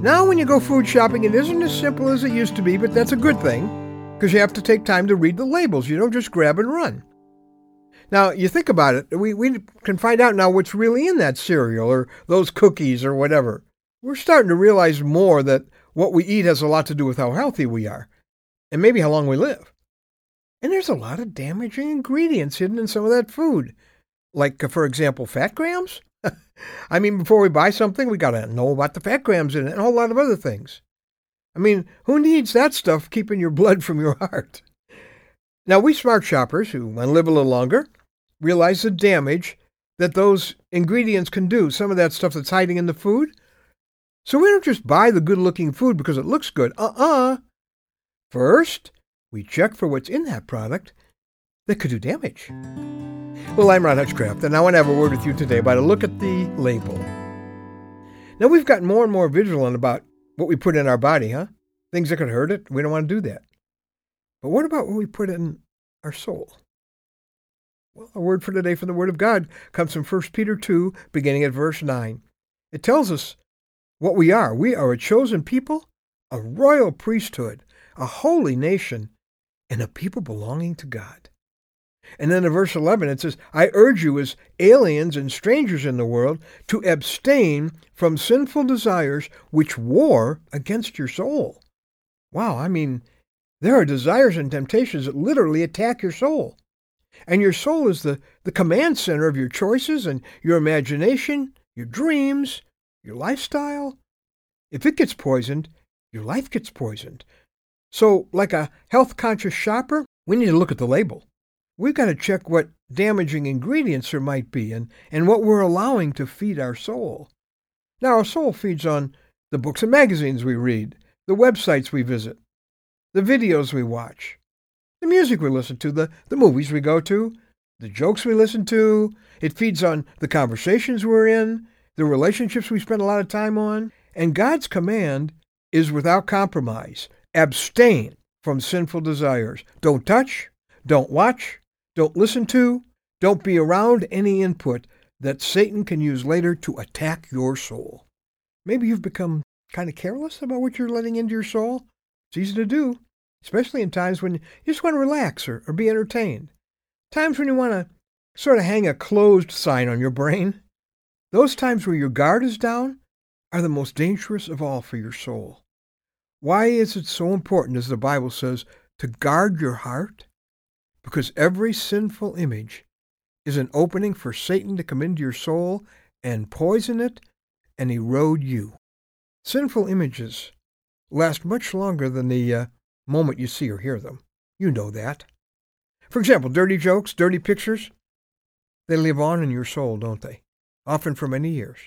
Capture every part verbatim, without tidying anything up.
Now when you go food shopping, it isn't as simple as it used to be, but that's a good thing, because you have to take time to read the labels. You don't just grab and run. Now, you think about it, we, we can find out now what's really in that cereal or those cookies or whatever. We're starting to realize more that what we eat has a lot to do with how healthy we are, and maybe how long we live. And there's a lot of damaging ingredients hidden in some of that food. Like, uh, for example, fat grams? I mean, before we buy something, we got to know about the fat grams in it and a whole lot of other things. I mean, who needs that stuff keeping your blood from your heart? Now, we smart shoppers who want to live a little longer realize the damage that those ingredients can do, some of that stuff that's hiding in the food. So we don't just buy the good-looking food because it looks good. Uh-uh. First, we check for what's in that product that could do damage. Well, I'm Ron Hutchcraft, and I want to have a word with you today about a look at the label. Now, we've gotten more and more vigilant about what we put in our body, huh? Things that could hurt it. We don't want to do that. But what about what we put in our soul? Well, a word for today from the Word of God comes from First Peter two, beginning at verse nine. It tells us what we are. We are a chosen people, a royal priesthood, a holy nation, and a people belonging to God. And then in verse eleven, it says, I urge you as aliens and strangers in the world to abstain from sinful desires which war against your soul. Wow, I mean, there are desires and temptations that literally attack your soul. And your soul is the, the command center of your choices and your imagination, your dreams, your lifestyle. If it gets poisoned, your life gets poisoned. So, like a health-conscious shopper, we need to look at the label. We've got to check what damaging ingredients there might be and, and what we're allowing to feed our soul. Now, our soul feeds on the books and magazines we read, the websites we visit, the videos we watch, the music we listen to, the, the movies we go to, the jokes we listen to. It feeds on the conversations we're in, the relationships we spend a lot of time on. And God's command is without compromise. Abstain from sinful desires. Don't touch, don't watch, don't listen to, don't be around any input that Satan can use later to attack your soul. Maybe you've become kind of careless about what you're letting into your soul. It's easy to do, especially in times when you just want to relax or, or be entertained. Times when you want to sort of hang a closed sign on your brain. Those times where your guard is down are the most dangerous of all for your soul. Why is it so important, as the Bible says, to guard your heart? Because every sinful image is an opening for Satan to come into your soul and poison it and erode you. Sinful images last much longer than the uh, moment you see or hear them. You know that. For example, dirty jokes, dirty pictures, they live on in your soul, don't they? Often for many years.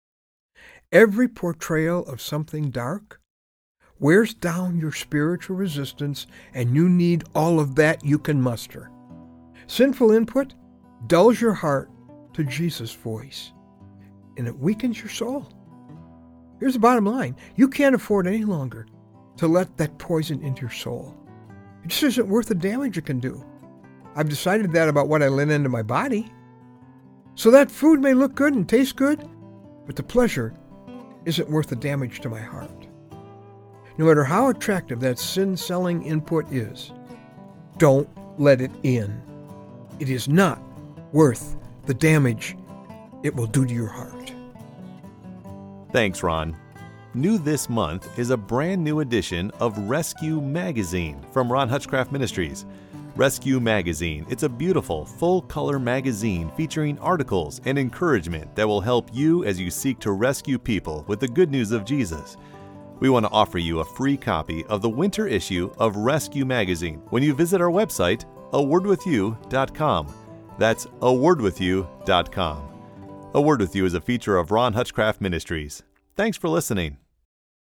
Every portrayal of something dark wears down your spiritual resistance, and you need all of that you can muster. Sinful input dulls your heart to Jesus' voice, and it weakens your soul. Here's the bottom line. You can't afford any longer to let that poison into your soul. It just isn't worth the damage it can do. I've decided that about what I let into my body. So that food may look good and taste good, but the pleasure isn't worth the damage to my heart. No matter how attractive that sin-selling input is, don't let it in. It is not worth the damage it will do to your heart. Thanks, Ron. New this month is a brand new edition of Rescue Magazine from Ron Hutchcraft Ministries. Rescue Magazine. It's a beautiful, full-color magazine featuring articles and encouragement that will help you as you seek to rescue people with the good news of Jesus. We want to offer you a free copy of the winter issue of Rescue Magazine when you visit our website, a word with you dot com. That's a word with you dot com. A Word With You is a feature of Ron Hutchcraft Ministries. Thanks for listening.